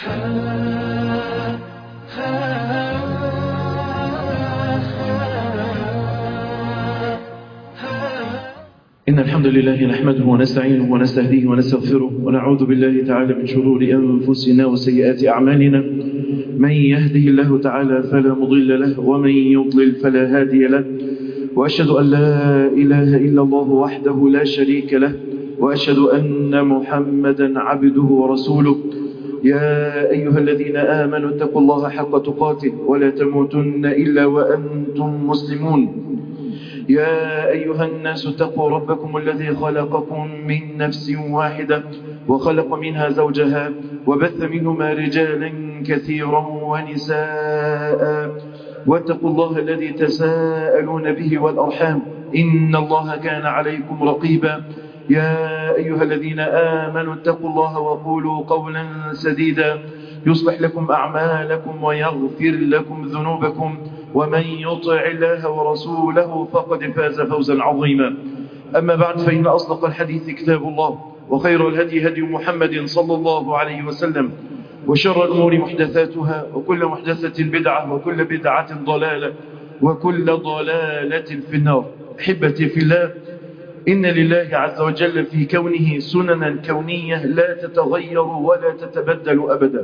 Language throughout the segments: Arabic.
إن الحمد لله نحمده ونستعينه ونستهديه ونستغفره ونعوذ بالله تعالى من شرور أنفسنا وسيئات أعمالنا. من يهده الله تعالى فلا مضل له ومن يضلل فلا هادي له، وأشهد أن لا إله إلا الله وحده لا شريك له، وأشهد أن محمدا عبده ورسوله. يا أيها الذين آمنوا اتقوا الله حق تقاته ولا تموتن إلا وأنتم مسلمون. يا أيها الناس اتقوا ربكم الذي خلقكم من نفس واحدة وخلق منها زوجها وبث منهما رجالا كثيرا ونساء، واتقوا الله الذي تساءلون به والأرحام إن الله كان عليكم رقيبا. يا أيها الذين آمنوا اتقوا الله وقولوا قولا سديدا يصلح لكم أعمالكم ويغفر لكم ذنوبكم، ومن يطع الله ورسوله فقد فاز فوزا عظيما. أما بعد، فإن أصدق الحديث كتاب الله، وخير الهدي هدي محمد صلى الله عليه وسلم، وشر الأمور محدثاتها، وكل محدثة بدعة، وكل بدعة ضلالة، وكل ضلالة في النار. أحبتي في الله، إن لله عز وجل في كونه سننا كونية لا تتغير ولا تتبدل أبدا.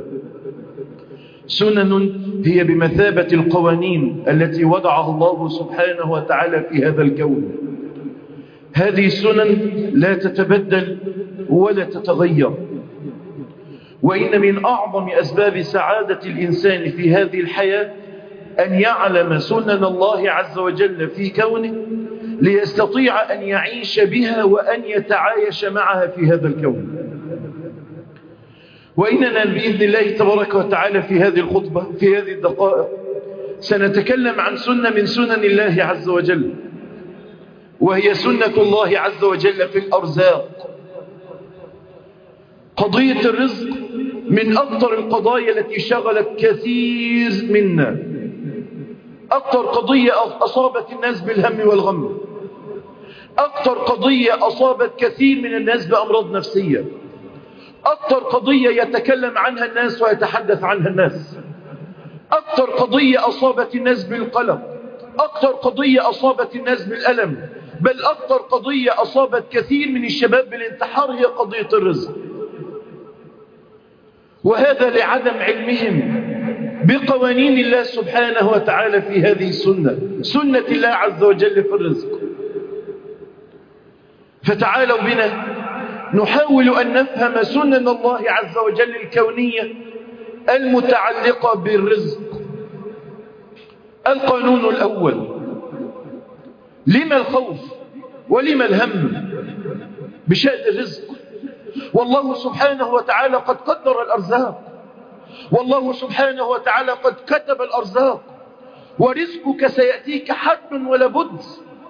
سنن هي بمثابة القوانين التي وضعها الله سبحانه وتعالى في هذا الكون. هذه السنن لا تتبدل ولا تتغير، وإن من أعظم أسباب سعادة الإنسان في هذه الحياة أن يعلم سنن الله عز وجل في كونه ليستطيع أن يعيش بها وأن يتعايش معها في هذا الكون. وإننا بإذن الله تبارك وتعالى في هذه الخطبة في هذه الدقائق سنتكلم عن سنة من سنن الله عز وجل، وهي سنة الله عز وجل في الأرزاق. قضية الرزق من أكثر القضايا التي شغلت كثير منا، أكثر قضية أصابت الناس بالهم والغم، أكثر قضية أصابت كثير من الناس بأمراض نفسية، أكثر قضية يتكلم عنها الناس ويتحدث عنها الناس، أكثر قضية أصابت الناس بالقلق، أكثر قضية أصابت الناس بالألم، بل أكثر قضية أصابت كثير من الشباب بالانتحار هي قضية الرزق. وهذا لعدم علمهم بقوانين الله سبحانه وتعالى في هذه السنة، سنة الله عز وجل في الرزق. فتعالوا بنا نحاول أن نفهم سنن الله عز وجل الكونية المتعلقة بالرزق. القانون الأول: لما الخوف ولما الهم بشأن الرزق؟ والله سبحانه وتعالى قد قدر الأرزاق، والله سبحانه وتعالى قد كتب الأرزاق، ورزقك سيأتيك حتما ولا بد.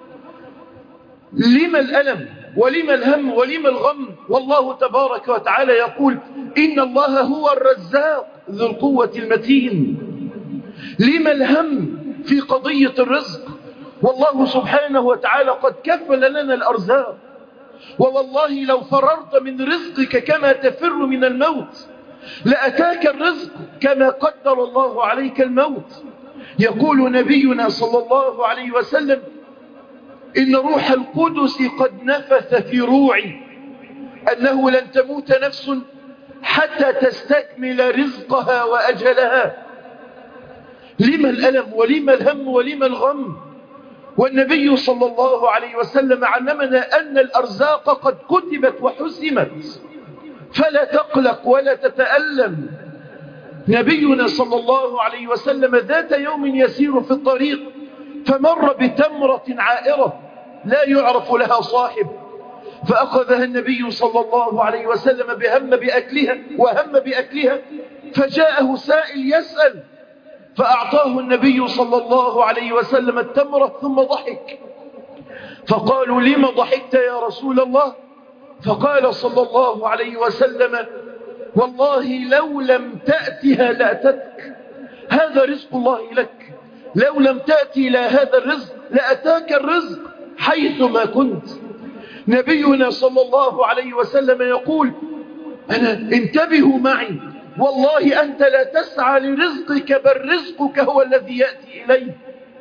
لما الألم ولما الهم ولما الغم؟ والله تبارك وتعالى يقول: إن الله هو الرزاق ذو القوة المتين. لما الهم في قضية الرزق؟ والله سبحانه وتعالى قد كفل لنا الأرزاق، ووالله لو فررت من رزقك كما تفر من الموت لأتاك الرزق كما قدر الله عليك الموت. يقول نبينا صلى الله عليه وسلم: إن روح القدس قد نفث في روعي أنه لن تموت نفس حتى تستكمل رزقها وأجلها. لما الألم ولما الهم ولما الغم؟ والنبي صلى الله عليه وسلم علمنا أن الأرزاق قد كتبت وحسمت، فلا تقلق ولا تتألم. نبينا صلى الله عليه وسلم ذات يوم يسير في الطريق فمر بتمرة عائرة لا يعرف لها صاحب، فأخذها النبي صلى الله عليه وسلم بهم بأكلها، فجاءه سائل يسأل، فأعطاه النبي صلى الله عليه وسلم التمرة ثم ضحك. فقالوا: لما ضحكت يا رسول الله؟ فقال صلى الله عليه وسلم: والله لو لم تأتها لأتتك، هذا رزق الله لك، لو لم تأتي إلى هذا الرزق لأتاك الرزق حيثما كنت. نبينا صلى الله عليه وسلم يقول: انتبهوا معي، والله أنت لا تسعى لرزقك بل رزقك هو الذي يأتي إليه.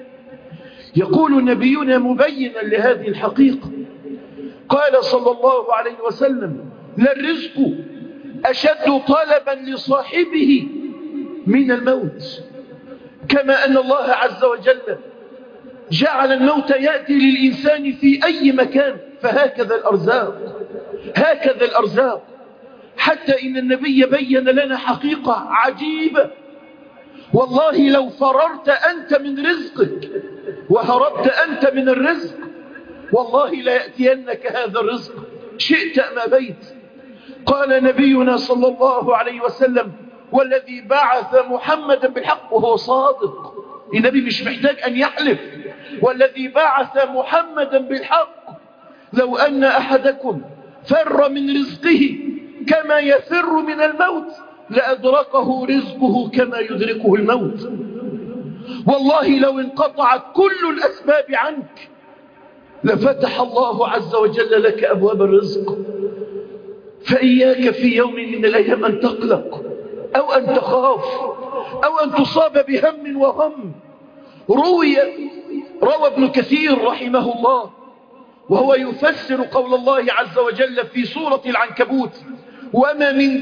يقول نبينا مبينا لهذه الحقيقة، قال صلى الله عليه وسلم: للرزق أشد طلبا لصاحبه من الموت. كما أن الله عز وجل جعل الموت يأتي للإنسان في أي مكان، فهكذا الأرزاق، هكذا الأرزاق. حتى إن النبي بين لنا حقيقة عجيبة: والله لو فررت أنت من رزقك وهربت أنت من الرزق، والله لا يأتينك هذا الرزق شئت أم أبيت. قال نبينا صلى الله عليه وسلم: والذي بعث محمدا بالحق، وهو صادق، النبي مش محتاج أن يحلف، والذي بعث محمدا بالحق لو أن أحدكم فر من رزقه كما يفر من الموت لأدركه رزقه كما يدركه الموت. والله لو انقطعت كل الأسباب عنك لفتح الله عز وجل لك أبواب الرزق. فإياك في يوم من الأيام أن تقلق أو أن تخاف أو أن تصاب بهم وغم. روى ابن كثير رحمه الله وهو يفسر قول الله عز وجل في سورة العنكبوت: وما من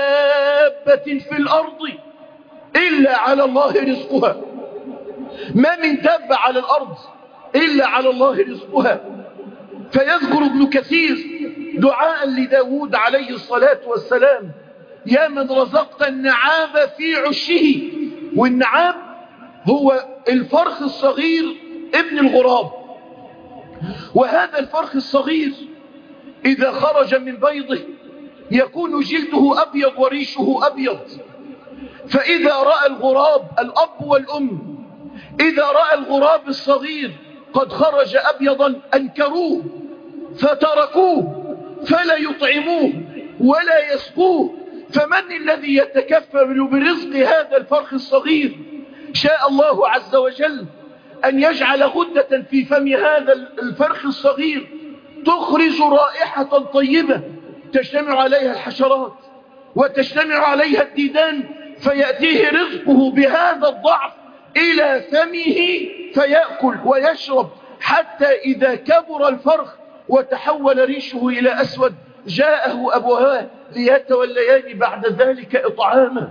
دابة في الأرض إلا على الله رزقها. ما من دابة على الأرض إلا على الله رزقها. فيذكر ابن كثير دعاء لداود عليه الصلاة والسلام: يا من رزقت النعام في عشه. والنعام هو الفرخ الصغير ابن الغراب، وهذا الفرخ الصغير إذا خرج من بيضه يكون جلده أبيض وريشه أبيض. فإذا رأى الغراب، الأب والأم إذا رأى الغراب الصغير قد خرج أبيضا أنكروه فتركوه فلا يطعموه ولا يسقوه. فمن الذي يتكفل برزق هذا الفرخ الصغير؟ شاء الله عز وجل أن يجعل غدة في فم هذا الفرخ الصغير تخرج رائحة طيبة تجتمع عليها الحشرات وتجتمع عليها الديدان، فيأتيه رزقه بهذا الضعف إلى فمه فيأكل ويشرب، حتى إذا كبر الفرخ وتحول ريشه إلى أسود جاءه أبواه ليتوليان بعد ذلك إطعامه.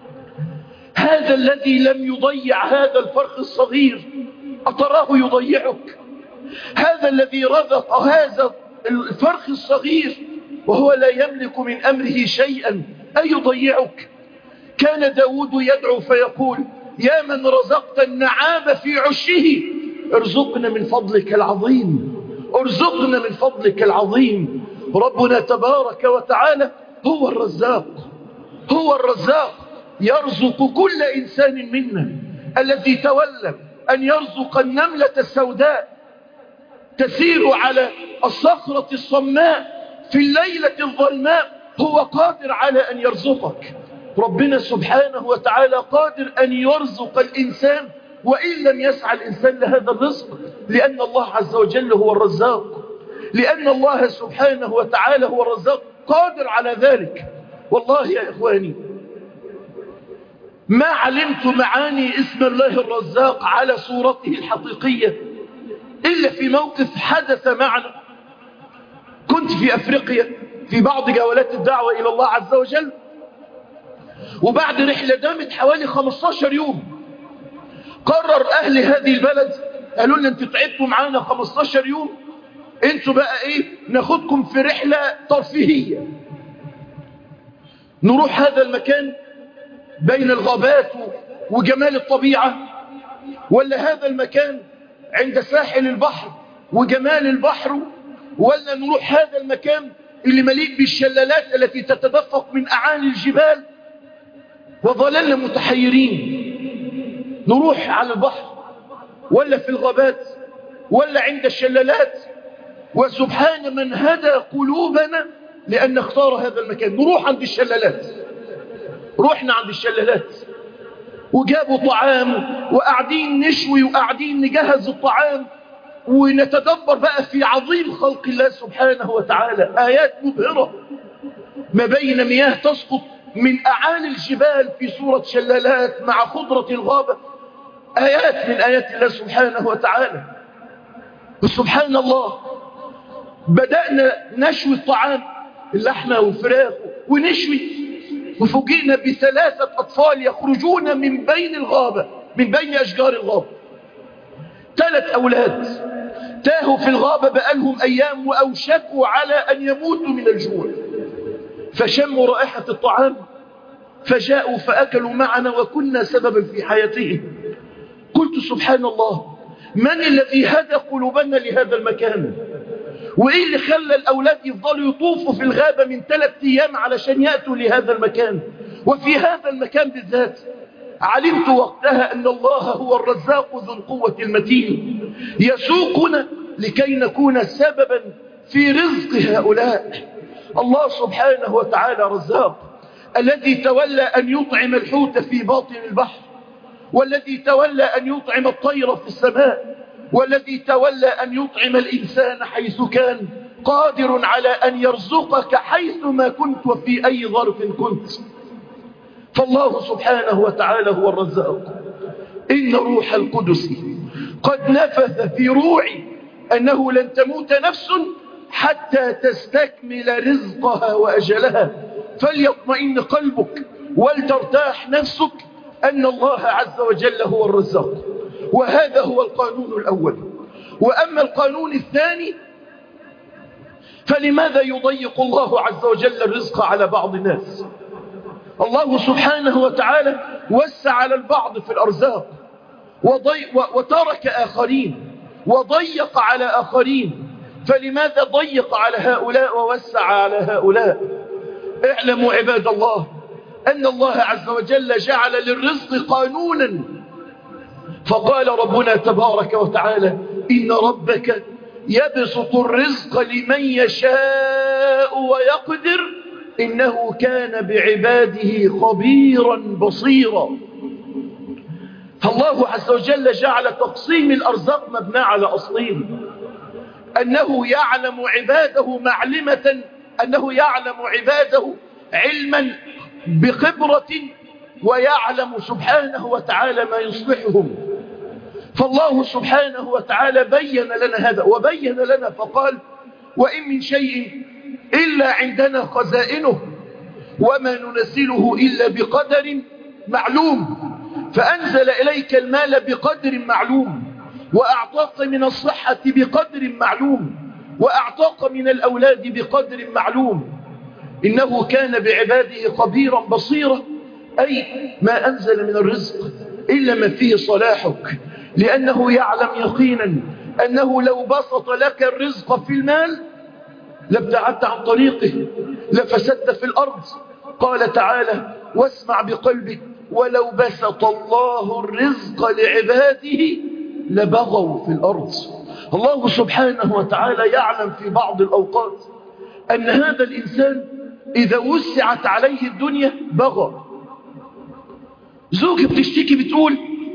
هذا الذي لم يضيع هذا الفرخ الصغير أتراه يضيعك؟ هذا الذي رزق هذا الفرخ الصغير وهو لا يملك من أمره شيئا أيضيعك؟ كان داود يدعو فيقول: يا من رزقت النعام في عشه ارزقنا من فضلك العظيم، ارزقنا من فضلك العظيم. ربنا تبارك وتعالى هو الرزاق، هو الرزاق، يرزق كل إنسان منا. الذي تولى أن يرزق النملة السوداء تسير على الصخرة الصماء في الليلة الظلماء هو قادر على أن يرزقك. ربنا سبحانه وتعالى قادر أن يرزق الإنسان وإن لم يسعى الإنسان لهذا الرزق، لأن الله عز وجل هو الرزاق، لأن الله سبحانه وتعالى هو الرزاق قادر على ذلك. والله يا إخواني ما علمت معاني اسم الله الرزاق على صورته الحقيقية إلا في موقف حدث معنا. كنت في أفريقيا في بعض جولات الدعوة إلى الله عز وجل، وبعد رحلة دامت حوالي 15 يوم قرر أهل هذه البلد، قالوا لنا انتوا تعبتوا معانا 15 يوم، انتوا بقى ايه، ناخدكم في رحلة ترفيهية، نروح هذا المكان بين الغابات وجمال الطبيعة، ولا هذا المكان عند ساحل البحر وجمال البحر، ولا نروح هذا المكان اللي مليء بالشلالات التي تتدفق من أعالي الجبال. وظللنا متحيرين، نروح على البحر ولا في الغابات ولا عند الشلالات؟ وسبحان من هدى قلوبنا لأن نختار هذا المكان، نروح عند الشلالات. روحنا عند الشلالات وجابوا طعام وقاعدين نشوي وقاعدين نجهز الطعام ونتدبر بقى في عظيم خلق الله سبحانه وتعالى. آيات مبهرة ما بين مياه تسقط من أعالي الجبال في صورة شلالات مع خضرة الغابة، آيات من آيات الله سبحانه وتعالى. وسبحان الله بدأنا نشوي الطعام، اللحمة والفراخ ونشوي، وفوجئنا ب3 أطفال يخرجون من بين الغابة، من بين أشجار الغابة. 3 أولاد تاهوا في الغابة بقالهم أيام وأوشكوا على أن يموتوا من الجوع، فشموا رائحة الطعام فجاءوا فأكلوا معنا وكنا سببا في حياتهم. قلت سبحان الله، من الذي هدى قلوبنا لهذا المكان؟ وإيه اللي خلى الأولاد يفضلوا يطوفوا في الغابة من 3 أيام علشان يأتوا لهذا المكان؟ وفي هذا المكان بالذات علمت وقتها أن الله هو الرزاق ذو القوة المتين، يسوقنا لكي نكون سببا في رزق هؤلاء. الله سبحانه وتعالى رزاق، الذي تولى أن يطعم الحوت في باطن البحر، والذي تولى أن يطعم الطير في السماء، والذي تولى أن يطعم الإنسان حيث كان، قادر على أن يرزقك حيث ما كنت وفي أي ظرف كنت. فالله سبحانه وتعالى هو الرزاق. إن روح القدس قد نفث في روعي أنه لن تموت نفس حتى تستكمل رزقها وأجلها، فليطمئن قلبك ولترتاح نفسك أن الله عز وجل هو الرزاق. وهذا هو القانون الأول. وأما القانون الثاني، فلماذا يضيق الله عز وجل الرزق على بعض الناس؟ الله سبحانه وتعالى وسع على البعض في الأرزاق وترك آخرين وضيق على آخرين، فلماذا ضيق على هؤلاء ووسع على هؤلاء؟ اعلموا عباد الله أن الله عز وجل جعل للرزق قانونا، فقال ربنا تبارك وتعالى: إن ربك يبسط الرزق لمن يشاء ويقدر إنه كان بعباده خبيرا بصيرا. فالله عز وجل جعل تقسيم الأرزاق مبنى على أصلين: أنه يعلم عباده معلمة، أنه يعلم عباده علما بخبرة، ويعلم سبحانه وتعالى ما يصلحهم. فالله سبحانه وتعالى بين لنا هذا وبين لنا فقال: وإن من شيء إلا عندنا خزائنه وما ننزله إلا بقدر معلوم. فأنزل إليك المال بقدر معلوم، وأعطاك من الصحة بقدر معلوم، وأعطاك من الأولاد بقدر معلوم. إنه كان بعباده خبيرا بصيرا، أي ما أنزل من الرزق إلا ما فيه صلاحك، لأنه يعلم يقينا أنه لو بسط لك الرزق في المال لابتعدت عن طريقه، لفسدت في الأرض. قال تعالى: واسمع بقلبك: ولو بسط الله الرزق لعباده لبغوا في الأرض. الله سبحانه وتعالى يعلم في بعض الأوقات أن هذا الإنسان إذا وسعت عليه الدنيا بغى. زوجي بتشتكي بتقول: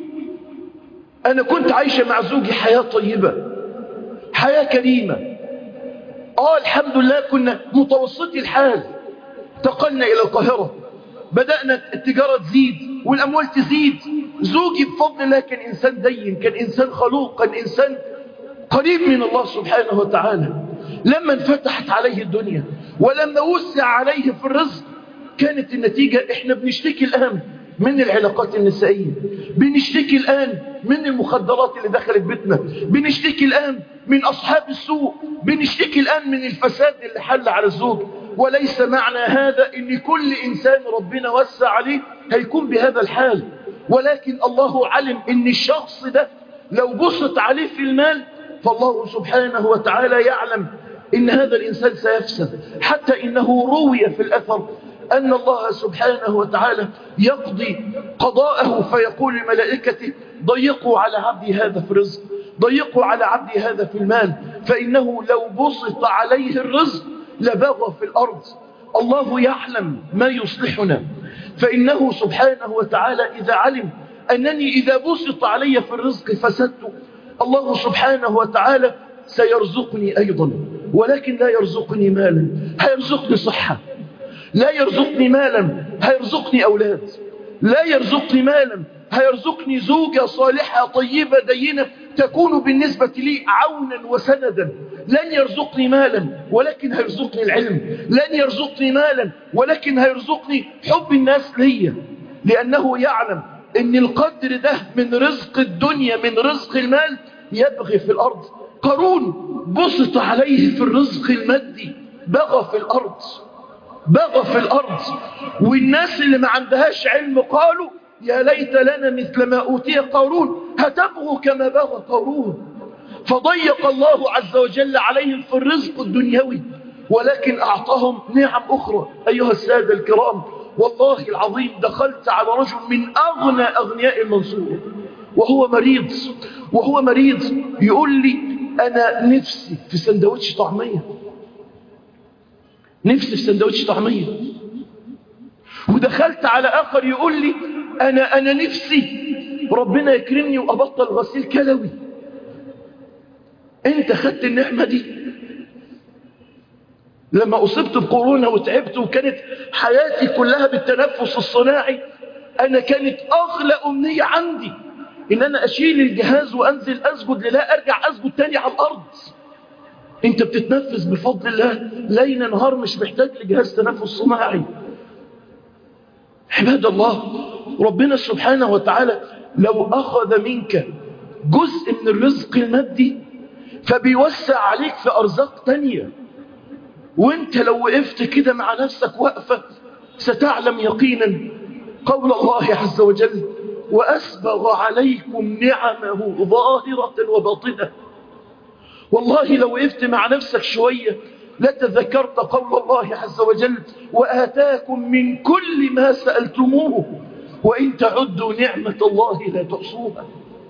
أنا كنت عايشة مع زوجي حياة طيبة، حياة كريمة، الحمد لله، كنا متوسطي الحال، انتقلنا إلى القاهرة، بدأنا التجارة تزيد والأموال تزيد. زوجي بفضل الله كان إنسان دين، كان إنسان خلوق، كان إنسان قريب من الله سبحانه وتعالى. لما انفتحت عليه الدنيا ولما وسع عليه في الرزق كانت النتيجة: احنا بنشتكي الآن من العلاقات النسائية، بنشتكي الآن من المخدرات اللي دخلت بيتنا، بنشتكي الآن من أصحاب السوء، بنشتكي الآن من الفساد اللي حل على الزوج. وليس معنى هذا ان كل إنسان ربنا وسع عليه هيكون بهذا الحال، ولكن الله علم ان الشخص ده لو بسط عليه في المال فالله سبحانه وتعالى يعلم ان هذا الإنسان سيفسد. حتى إنه روي في الأثر أن الله سبحانه وتعالى يقضي قضاءه فيقول لملائكته: ضيقوا على عبدي هذا في الرزق، ضيقوا على عبدي هذا في المال، فإنه لو بسط عليه الرزق لبغى في الأرض. الله يعلم ما يصلحنا، فإنه سبحانه وتعالى إذا علم أنني إذا بسط علي في الرزق فسدت، الله سبحانه وتعالى سيرزقني أيضا، ولكن لا يرزقني مالا، هيرزقني صحة، لا يرزقني مالا هيرزقني أولاد، لا يرزقني مالا هيرزقني زوجة صالحة طيبة دينة تكون بالنسبة لي عونا وسندا. لن يرزقني مالا ولكن هيرزقني العلم، لن يرزقني مالا ولكن هيرزقني حب الناس ليا، لأنه يعلم ان القدر ده من رزق الدنيا، من رزق المال، يبغي في الأرض. قارون بسط عليه في الرزق المادي، بغى في الأرض، بغى في الأرض. والناس اللي ما عندهاش علم قالوا يا ليت لنا مثل ما أوتي قارون، هتبغوا كما بغى قارون. فضيق الله عز وجل عليهم في الرزق الدنيوي، ولكن أعطاهم نعم أخرى. أيها السادة الكرام، والله العظيم دخلت على رجل من أغنى أغنياء المنصورة وهو مريض يقول لي أنا نفسي في سندوتش طعمية، نفسي في سندوتش طعمية. ودخلت على آخر يقول لي أنا نفسي ربنا يكرمني وأبطل غسيل كلوي. أنت خدت النعمة دي؟ لما أصبت بكورونا وتعبت وكانت حياتي كلها بالتنفس الصناعي، أنا كانت أغلى أمنية عندي إن أنا أشيل الجهاز وأنزل أسجد لله، أرجع أسجد تاني على الأرض. أنت بتتنفس بفضل الله ليل نهار، مش محتاج لجهاز تنفس صناعي. عباد الله، ربنا سبحانه وتعالى لو أخذ منك جزء من الرزق المادي فبيوسع عليك في أرزاق تانية. وانت لو وقفت كده مع نفسك وقفة ستعلم يقينا قول الله عز وجل وأسبغ عليكم نعمه ظاهرة وباطنة. والله لو وقفت مع نفسك شوية لتذكرت قول الله عز وجل وآتاكم من كل ما سألتموه وإن تعدوا نعمة الله لا تحصوها.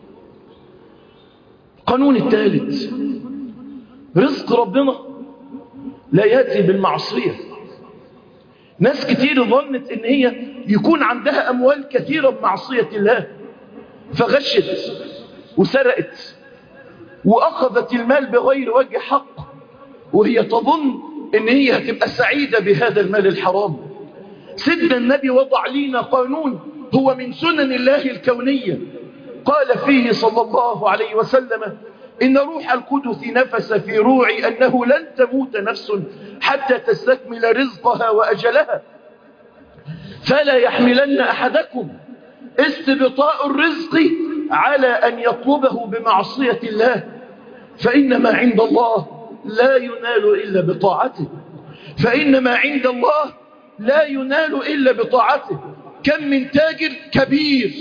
قانون الثالث، رزق ربنا لا يأتي بالمعصية. ناس كتير ظنت ان هي يكون عندها اموال كثيرة بمعصية الله، فغشت وسرقت واخذت المال بغير وجه حق، وهي تظن ان هي هتبقى سعيدة بهذا المال الحرام. سيدنا النبي وضع لنا قانون هو من سنن الله الكونية، قال فيه صلى الله عليه وسلم إن روح القدس نفس في روعي أنه لن تموت نفس حتى تستكمل رزقها وأجلها، فلا يحملن أحدكم استبطاء الرزق على أن يطلبه بمعصية الله، فإنما عند الله لا ينال إلا بطاعته، فإنما عند الله لا ينال إلا بطاعته. كم من تاجر كبير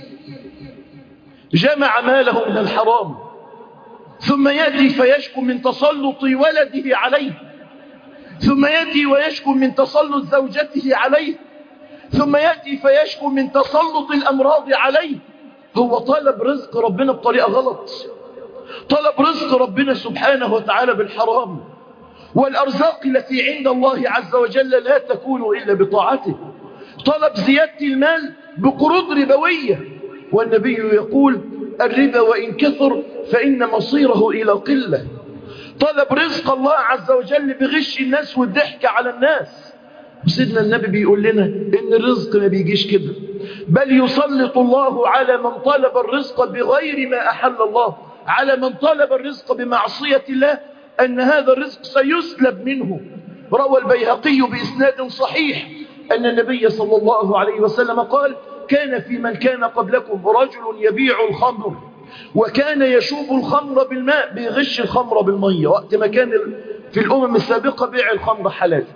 جمع ماله من الحرام ثم يأتي فيشكو من تسلط ولده عليه، ثم يأتي ويشكو من تسلط زوجته عليه، ثم يأتي فيشكو من تسلط الأمراض عليه. هو طلب رزق ربنا بطريقة غلط، طلب رزق ربنا سبحانه وتعالى بالحرام. والأرزاق التي عند الله عز وجل لا تكون إلا بطاعته. طلب زيادة المال بقروض ربوية، والنبي يقول الربا وإن كثر فإن مصيره إلى قلة. طلب رزق الله عز وجل بغش الناس والضحك على الناس. سيدنا النبي بيقول لنا إن الرزق ما بيجيش كده، بل يسلط الله على من طلب الرزق بغير ما أحل الله، على من طلب الرزق بمعصية الله، أن هذا الرزق سيسلب منه. روى البيهقي بإسناد صحيح أن النبي صلى الله عليه وسلم قال كان في من كان قبلكم رجل يبيع الخمر وكان يشوب الخمر بالماء، بيغش الخمر بالمية، وقت ما كان في الأمم السابقة بيع الخمر حلال.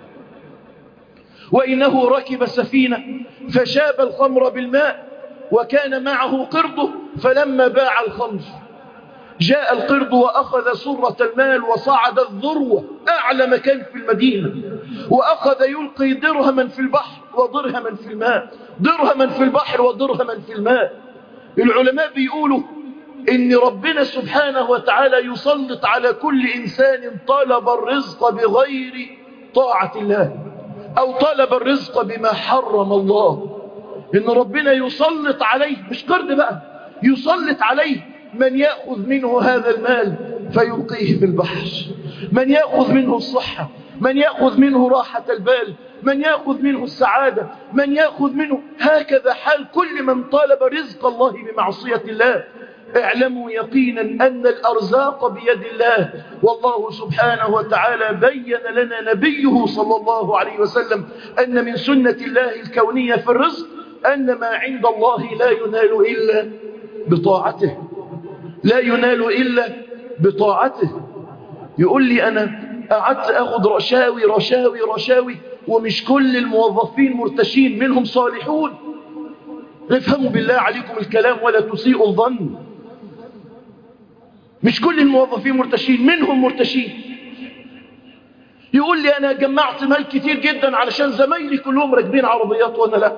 وإنه ركب سفينة فشاب الخمر بالماء وكان معه قرضه، فلما باع الخمر جاء القرض وأخذ سرة المال وصعد الذروة أعلى مكان في المدينة، وأخذ يلقي درهما في البحر ودرهما في الماء، درهما في البحر ودرهما في الماء. العلماء بيقولوا إن ربنا سبحانه وتعالى يسلط على كل إنسان طلب الرزق بغير طاعة الله أو طلب الرزق بما حرم الله، إن ربنا يسلط عليه، مش قرض بقى، يسلط عليه من يأخذ منه هذا المال فيلقيه في البحر، من يأخذ منه الصحة من يأخذ منه راحة البال، من يأخذ منه السعادة، من يأخذ منه. هكذا حال كل من طالب رزق الله بمعصية الله. اعلموا يقينا أن الأرزاق بيد الله، والله سبحانه وتعالى بين لنا نبيه صلى الله عليه وسلم أن من سنة الله الكونية في الرزق أن ما عند الله لا ينال إلا بطاعته، لا ينال إلا بطاعته. يقول لي أنا قعدت أخذ رشاوي رشاوي رشاوي ومش كل الموظفين مرتشين، منهم صالحون. افهموا بالله عليكم الكلام ولا تسيئوا الظن. مش كل الموظفين مرتشين، منهم مرتشين. يقول لي أنا جمعت مال كتير جدا علشان زمايلي كلهم راكبين عربيات وأنا لا.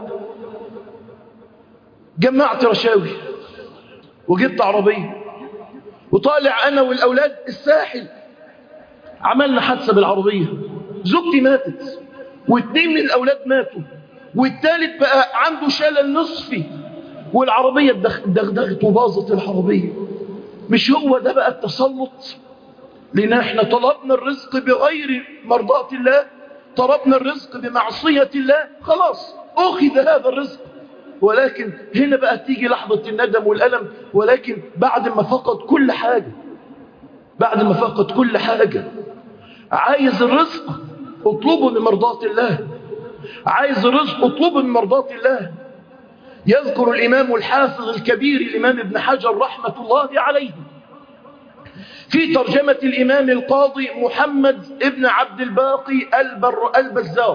جمعت رشاوي وجبت عربية وطالع أنا والأولاد الساحل، عملنا حادثة بالعربية، زوجتي ماتت واثنين من الأولاد ماتوا والثالث بقى عنده شلل نصفي والعربية دغدغت وباظت العربية. مش هو ده بقى التسلط؟ لأن احنا طلبنا الرزق بغير مرضاة الله، طلبنا الرزق بمعصية الله، خلاص أخذ هذا الرزق. ولكن هنا بقى تيجي لحظة الندم والألم، ولكن بعد ما فقد كل حاجة، بعد ما فقد كل حاجة. عايز الرزق اطلبه من مرضاة الله، عايز الرزق اطلبه من مرضاة الله. يذكر الإمام الحافظ الكبير الإمام ابن حجر رحمة الله عليه في ترجمة الإمام القاضي محمد ابن عبد الباقي البزار.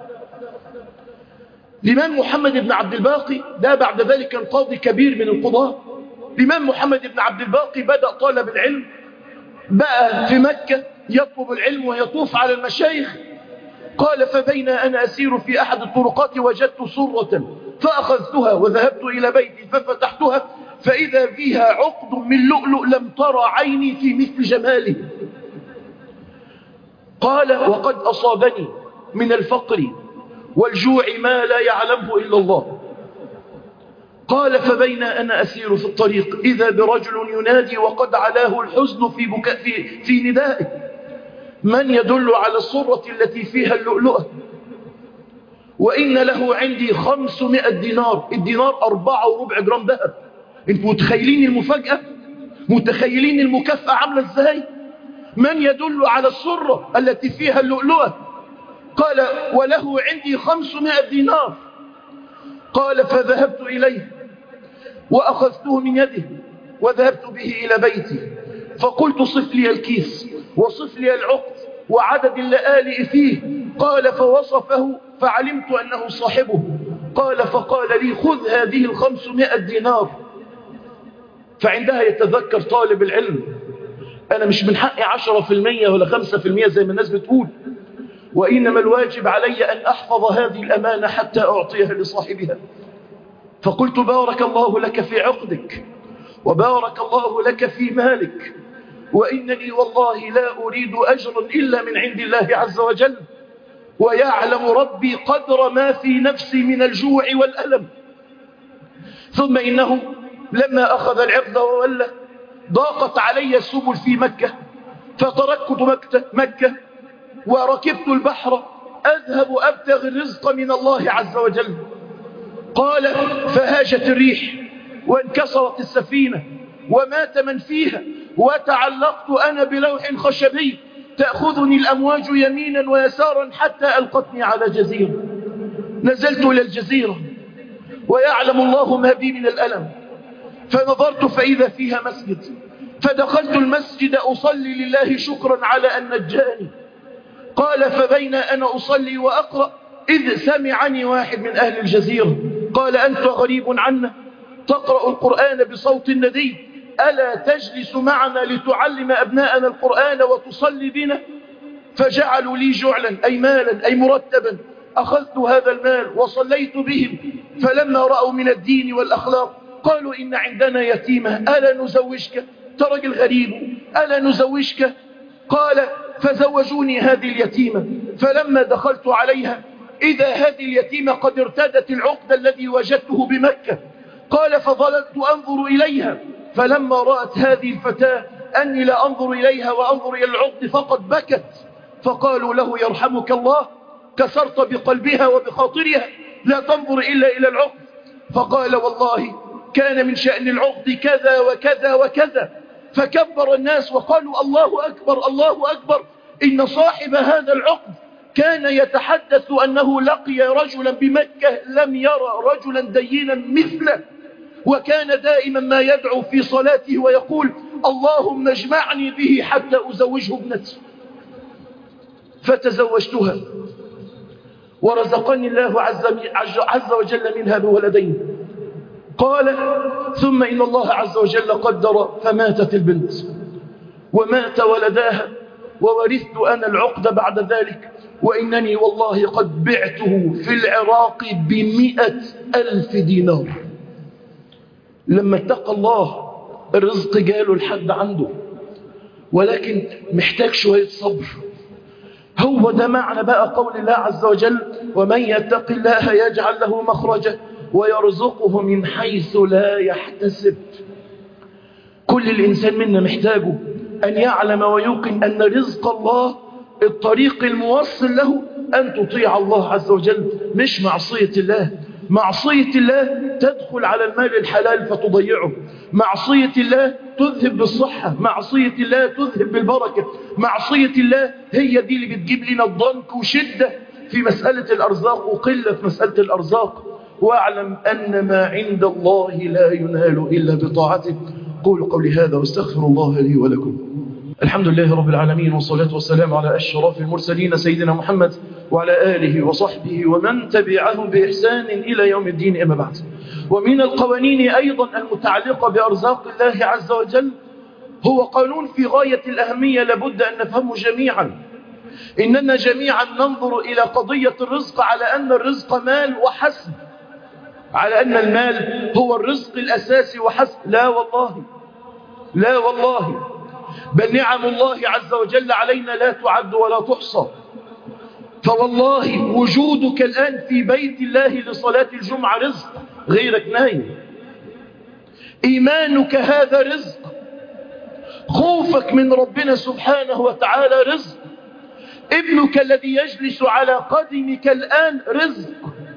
الإمام محمد ابن عبد الباقي ده بعد ذلك كان قاضي كبير من القضاة. الإمام محمد ابن عبد الباقي بدأ طالب العلم، بقى في مكة يطلب العلم ويطوف على المشايخ. قال فبين أنا أسير في أحد الطرقات وجدت صرة فأخذتها وذهبت إلى بيتي ففتحتها فإذا فيها عقد من لؤلؤ لم ترى عيني في مثل جماله. قال وقد أصابني من الفقر والجوع ما لا يعلمه إلا الله. قال فبين أنا أسير في الطريق إذا برجل ينادي وقد علاه الحزن في ندائه من يدل على الصرة التي فيها اللؤلؤة وإن له عندي 500 دينار. الدينار 4.25 جرام ذهب. انتوا متخيلين المفاجأة؟ متخيلين المكافأة عاملة ازاي؟ من يدل على الصرة التي فيها اللؤلؤة؟ قال وله عندي 500 دينار. قال فذهبت إليه وأخذته من يده وذهبت به إلى بيتي فقلت صف لي الكيس وصف لي العقد وعدد اللآلئ فيه. قال فوصفه فعلمت أنه صاحبه. قال فقال لي خذ هذه 500 دينار. فعندها يتذكر طالب العلم أنا مش من حقي 10% ولا 5% زي ما الناس بتقول، وإنما الواجب علي أن أحفظ هذه الأمانة حتى أعطيها لصاحبها. فقلت بارك الله لك في عقدك وبارك الله لك في مالك، وإنني والله لا أريد أجرا إلا من عند الله عز وجل، ويعلم ربي قدر ما في نفسي من الجوع والألم. ثم إنه لما أخذ العقد وولى ضاقت علي السبل في مكة فتركت مكة وركبت البحر أذهب أبتغي الرزق من الله عز وجل. قال فهاجت الريح وانكسرت السفينة ومات من فيها وتعلقت أنا بلوح خشبي تأخذني الأمواج يمينا ويسارا حتى ألقتني على جزيرة. نزلت إلى الجزيرة ويعلم الله ما بي من الألم، فنظرت فإذا فيها مسجد فدخلت المسجد أصلي لله شكرا على أن نجاني. قال فبين أنا أصلي وأقرأ إذ سمعني واحد من أهل الجزيرة قال أنت غريب عنا تقرأ القرآن بصوت ندي ألا تجلس معنا لتعلم أبناءنا القرآن وتصلي بنا؟ فجعلوا لي جعلا أي مالا أي مرتبا. أخذت هذا المال وصليت بهم، فلما رأوا من الدين والأخلاق قالوا إن عندنا يتيمة ألا نزوجك؟ ترى الغريب ألا نزوجك؟ قال فزوجوني هذه اليتيمة. فلما دخلت عليها إذا هذه اليتيمة قد ارتدت العقد الذي وجدته بمكة. قال فظللت أنظر إليها، فلما رأت هذه الفتاة أني لا أنظر إليها وأنظر إلى العقد فقد بكت، فقالوا له يرحمك الله، كسرت بقلبها وبخاطرها، لا تنظر إلا إلى العقد. فقال والله كان من شأن العقد كذا وكذا وكذا. فكبر الناس وقالوا الله أكبر الله أكبر، إن صاحب هذا العقد كان يتحدث أنه لقي رجلا بمكة لم يرى رجلا دينا مثله، وكان دائما ما يدعو في صلاته ويقول اللهم اجمعني به حتى أزوجه ابنتي. فتزوجتها ورزقني الله عز وجل منها بولدين. قال ثم إن الله عز وجل قدر فماتت البنت ومات ولداها، وورثت أنا العقد بعد ذلك، وإنني والله قد بعته في العراق ب100,000 دينار. لما اتقى الله الرزق جاله لحد عنده، ولكن محتاج شوية صبر. هو ده معنى بقى قول الله عز وجل ومن يتق الله يجعل له مخرجا ويرزقه من حيث لا يحتسب. كل الإنسان منا محتاجه أن يعلم ويوقن أن رزق الله الطريق الموصل له أن تطيع الله عز وجل، مش معصية الله. معصية الله تدخل على المال الحلال فتضيعه، معصية الله تذهب بالصحة، معصية الله تذهب بالبركة، معصية الله هي دي اللي بتجيب لنا الضنك وشدة في مسألة الأرزاق وقلة في مسألة الأرزاق. واعلم أن ما عند الله لا ينال إلا بطاعته. قولوا قولي هذا واستغفر الله لي ولكم. الحمد لله رب العالمين، والصلاة والسلام على أشرف المرسلين سيدنا محمد وعلى آله وصحبه ومن تبعهم بإحسان إلى يوم الدين. أما بعد، ومن القوانين أيضا المتعلقة بأرزاق الله عز وجل هو قانون في غاية الأهمية لابد أن نفهمه جميعا. إننا جميعا ننظر إلى قضية الرزق على أن الرزق مال وحسب، على أن المال هو الرزق الأساسي وحسب. لا والله، لا والله، بل نعم الله عز وجل علينا لا تعد ولا تحصى. فوالله وجودك الآن في بيت الله لصلاة الجمعة رزق، غيرك نايم. إيمانك هذا رزق، خوفك من ربنا سبحانه وتعالى رزق، ابنك الذي يجلس على قدمك الآن رزق،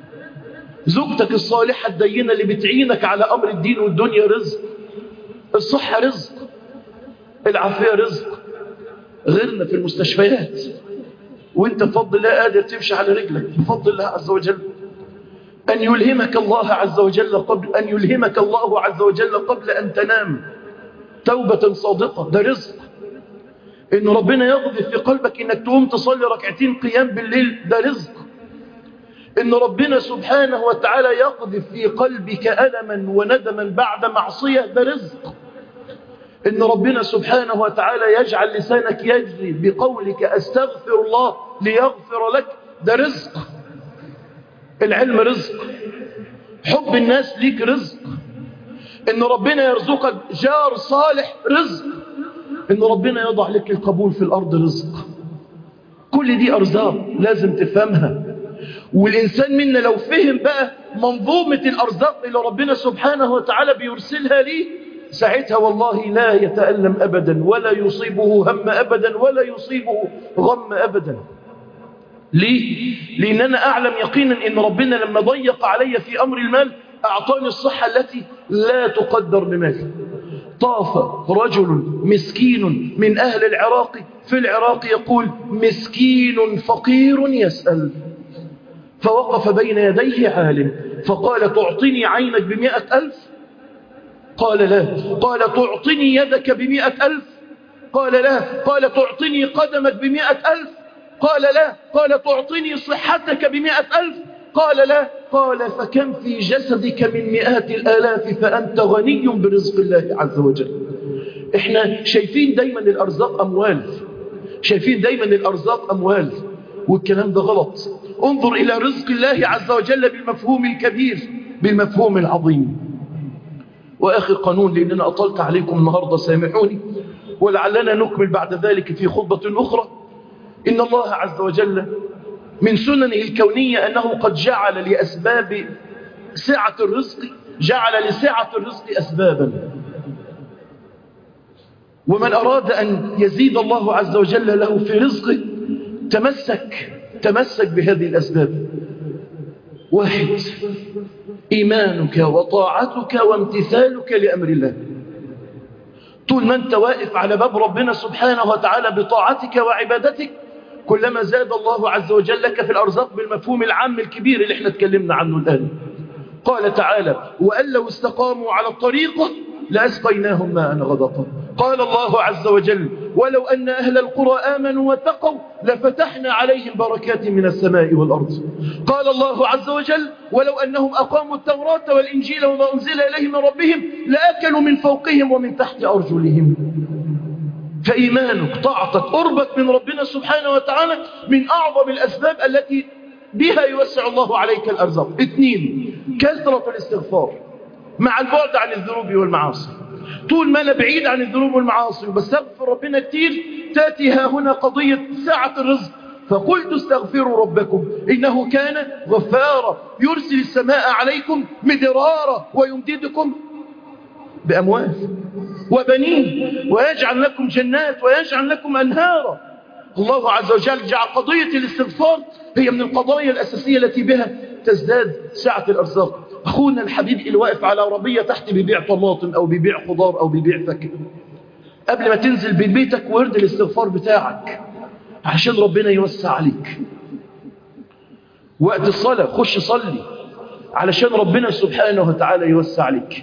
زوجتك الصالحة الدينة اللي بتعينك على أمر الدين والدنيا رزق، الصحة رزق، العافية رزق. غيرنا في المستشفيات وانت بفضل الله قادر تمشي على رجلك بفضل الله عز وجل. أن يلهمك الله عز وجل قبل أن تنام توبة صادقة، ده رزق. إن ربنا يقذف في قلبك إنك تقوم تصلي ركعتين قيام بالليل، ده رزق. إن ربنا سبحانه وتعالى يقذف في قلبك ألما وندما بعد معصية، ده رزق. إن ربنا سبحانه وتعالى يجعل لسانك يجري بقولك أستغفر الله ليغفر لك، ده رزق. العلم رزق، حب الناس ليك رزق، إن ربنا يرزقك جار صالح رزق، إن ربنا يضع لك القبول في الأرض رزق. كل دي أرزاق لازم تفهمها. والإنسان منا لو فهم بقى منظومة الأرزاق اللي ربنا سبحانه وتعالى بيرسلها ليه، ساعتها والله لا يتألم أبدا ولا يصيبه هم أبدا ولا يصيبه غم أبدا. ليه؟ لأن أنا أعلم يقينا أن ربنا لما ضيق علي في أمر المال أعطاني الصحة التي لا تقدر بمال. طاف رجل مسكين من أهل العراق في العراق يقول مسكين فقير يسأل، فوقف بين يديه عالم فقال تعطيني عينك ب100,000؟ قال لا. قال تعطيني يدك ب100,000؟ قال لا. قال تعطيني قدمك ب100,000؟ قال لا. قال تعطيني صحتك ب100,000؟ قال لا. قال فكم في جسدك من 100,000 فأنت غني برزق الله عز وجل. احنا شايفين دايما الأرزاق أموال، شايفين دايما الأرزاق أموال، والكلام ده غلط. انظر إلى رزق الله عز وجل بالمفهوم الكبير، بالمفهوم العظيم. وآخر قانون، لأننا أطلت عليكم النهاردة سامحوني، ولعلنا نكمل بعد ذلك في خطبة أخرى. إن الله عز وجل من سننه الكونية أنه قد جعل لأسباب سعة الرزق، جعل لسعة الرزق أسبابا. ومن أراد أن يزيد الله عز وجل له في رزقه تمسك بهذه الأسباب. 1 إيمانك وطاعتك وامتثالك لأمر الله. طول ما أنت واقف على باب ربنا سبحانه وتعالى بطاعتك وعبادتك، كلما زاد الله عز وجل لك في الأرزاق بالمفهوم العام الكبير اللي احنا اتكلمنا عنه الآن. قال تعالى: وأن لو استقاموا على الطريقة لأسقيناهم ماء غدقا. قال الله عز وجل: ولو أن أهل القرى آمنوا واتقوا لفتحنا عليهم بركات من السماء والأرض. قال الله عز وجل: ولو أنهم أقاموا التوراة والإنجيل وما أنزل إليهم من ربهم لأكلوا من فوقهم ومن تحت أرجلهم. فإيمانك، طاعتك، قربك من ربنا سبحانه وتعالى من أعظم الأسباب التي بها يوسع الله عليك الأرزاق. 2 كثرة الاستغفار مع البعد عن الذنوب والمعاصي. طول ما أنا بعيد عن الذنوب والمعاصي وبستغفر ربنا كتير، تأتي ها هنا قضية ساعة الرزق. فقلت استغفروا ربكم إنه كان غفارا يرسل السماء عليكم مدرارا ويمددكم بأموال وبنين ويجعل لكم جنات ويجعل لكم أنهارا. الله عز وجل جعل قضية الاستغفار هي من القضايا الأساسية التي بها تزداد سعة الأرزاق. أخونا الحبيب اللي واقف على عربية تحت بيبيع طماطم أو بيبيع خضار أو بيبيع فاكهة، قبل ما تنزل من بيتك ورد الاستغفار بتاعك عشان ربنا يوسع عليك. وقت الصلاة خش صلي علشان ربنا سبحانه وتعالى يوسع عليك.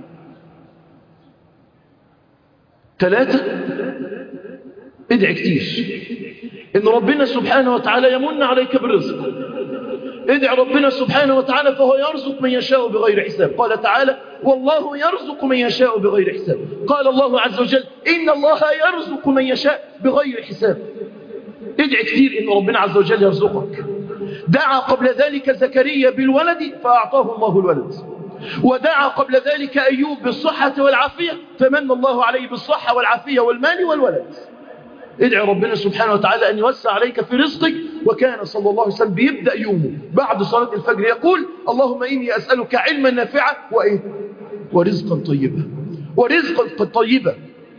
3 ادعي كتير إن ربنا سبحانه وتعالى يمن عليك بالرزق. ادعي ربنا سبحانه وتعالى فهو يرزق من يشاء بغير حساب. قال تعالى: والله يرزق من يشاء بغير حساب. قال الله عز وجل: إن الله يرزق من يشاء بغير حساب. ادعي كتير إن ربنا عز وجل يرزقك. دعا قبل ذلك زكريا بالولد فأعطاه الله الولد، ودعا قبل ذلك أيوب بالصحة والعافية فمن الله عليه بالصحة والعافية والمال والولد. ادعي ربنا سبحانه وتعالى أن يوسع عليك في رزقك. وكان صلى الله عليه وسلم بيبدأ يومه بعد صلاة الفجر يقول: اللهم إني أسألك علما نافعا ورزقا طيبا. ورزقا طيبا.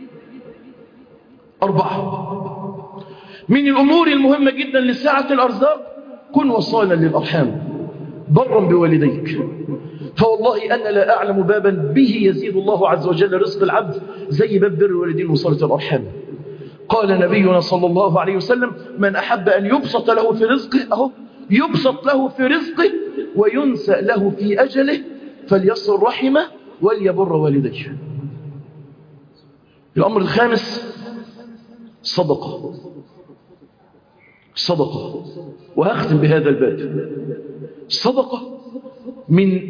4 من الأمور المهمة جدا لسعة الأرزاق: كن وصالا للأرحام برا بوالديك. فوالله أنا لا أعلم بابا به يزيد الله عز وجل رزق العبد زي باب بر الوالدين وصلة الأرحام. قال نبينا صلى الله عليه وسلم: من أحب أن يبسط له في رزقه يبسط له في رزقه وينسأ له في أجله فليصل رحمه وليبر والديه. الأمر الخامس: صدقة. وهختم بهذا الباب. الصدقة من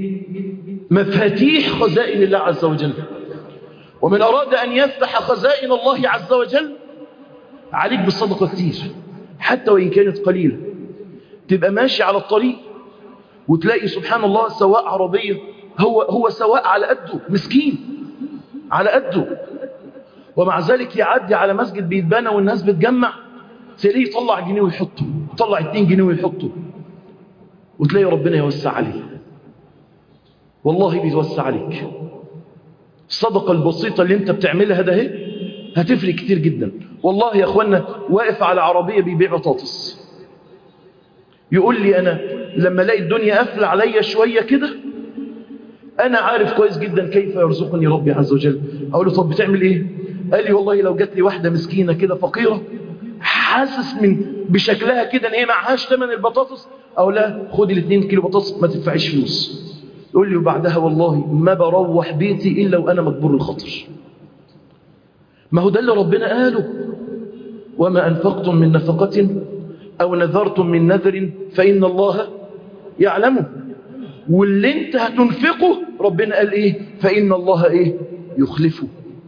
مفاتيح خزائن الله عز وجل، ومن أراد أن يفتح خزائن الله عز وجل عليك بالصدقة كتير حتى وإن كانت قليلة. تبقى ماشي على الطريق وتلاقي سبحان الله سواق عربية هو سواق على قده، مسكين على قده، ومع ذلك يعدي على مسجد بيتبنى والناس بتجمع، تلاقيه يطلع جنيه ويحطه، يطلع 2 جنيه ويحطه، وتلاقي ربنا يوسع عليه. والله بيتوسع عليك. الصدقة البسيطة اللي انت بتعملها ده هتفرق كتير جدا. والله يا اخوانا واقف على عربية بيبيع بطاطس، يقول لي انا لما الاقي الدنيا قافله عليا شوية كده انا عارف كويس جدا كيف يرزقني ربي عز وجل. اقول له: طب بتعمل ايه؟ قال لي: والله لو جات لي واحدة مسكينة كده فقيرة حاسس بشكلها كده ان هي معهاش ثمن البطاطس، او لا خدي ال2 كيلو بطاطس ما تدفعيش فلوس. يقول لي: وبعدها والله ما بروح بيتي الا وانا مجبور الخطر. ما هو ده اللي ربنا قاله: وما انفقتم من نفقة او نذرتم من نذر فان الله يعلمه. واللي انت هتنفقه ربنا قال ايه؟ فان الله يخلفه.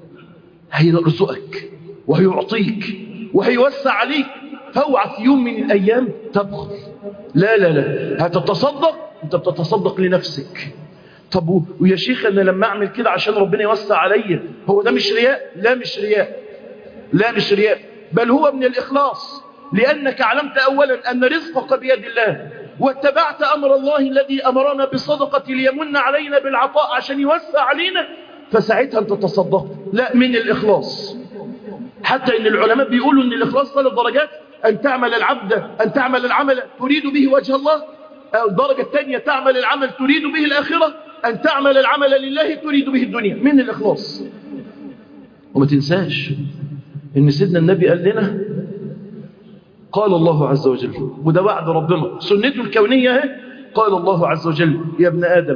هيرزقك وهيعطيك وهيوسع عليك. فاوعى في يوم من الأيام تبخل. لا لا لا، هتتصدق انت بتتصدق لنفسك. طب ويا شيخ أنا لما أعمل كده عشان ربنا يوسع عليا، هو ده مش رياء؟ لا مش رياء، لا مش رياء، بل هو من الإخلاص. لأنك علمت أولا أن رزقك بيد الله، واتبعت أمر الله الذي أمرنا بالصدقة ليمن علينا بالعطاء عشان يوسع علينا، فساعتها أنت تصدقت. لا، من الإخلاص. حتى إن العلماء بيقولوا إن الإخلاص 3 درجات، أن تعمل العمل تريد به وجه الله. الدرجة الثانية تعمل العمل تريد به الآخرة، أن تعمل العمل لله تريد به الدنيا. من الإخلاص. وما تنساش إن سيدنا النبي قال لنا، قال الله عز وجل، وده وعد ربنا سنته الكونية، قال الله عز وجل: يا ابن آدم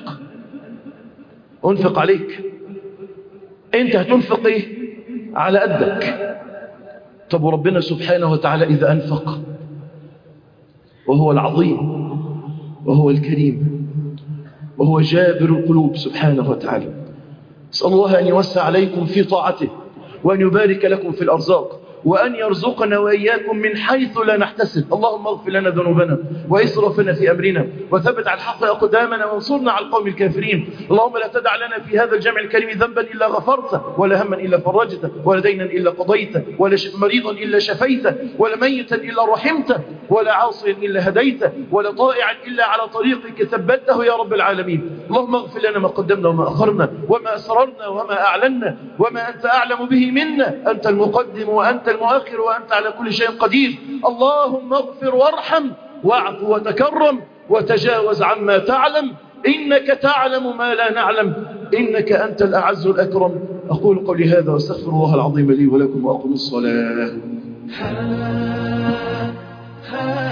أنفق عليك. أنت هتنفق إيه؟ على قدك. طب وربنا سبحانه وتعالى إذا أنفق، وهو العظيم وهو الكريم وهو جابر القلوب سبحانه وتعالى، أسأل الله أن يوسع عليكم في طاعته، وأن يبارك لكم في الأرزاق، وأن يرزقنا وإياكم من حيث لا نحتسب. اللهم اغفر لنا ذنوبنا وإسرافنا في أمرنا، وثبت على الحق أقدامنا، وانصرنا على القوم الكافرين. اللهم لا تدع لنا في هذا الجمع الكريم ذنبا إلا غفرته، ولا هما إلا فرجته، ولا دينا إلا قضيته، ولا مريضا إلا شفيته، ولا ميتا إلا رحمته، ولا عاصيا إلا هديته، ولا طائعا إلا على طريقك ثبته يا رب العالمين. اللهم اغفر لنا ما قدمنا وما أخرنا وما أسررنا وما أعلنا وما أنت أعلم به منا. أنت المقدم وأنت المؤخر وأنت على كل شيء قدير. اللهم اغفر وارحم واعف وتكرم وتجاوز عما تعلم، إنك تعلم ما لا نعلم، إنك أنت الأعز الأكرم. أقول قولي هذا واستغفر الله العظيم لي ولكم، وأقم الصلاة.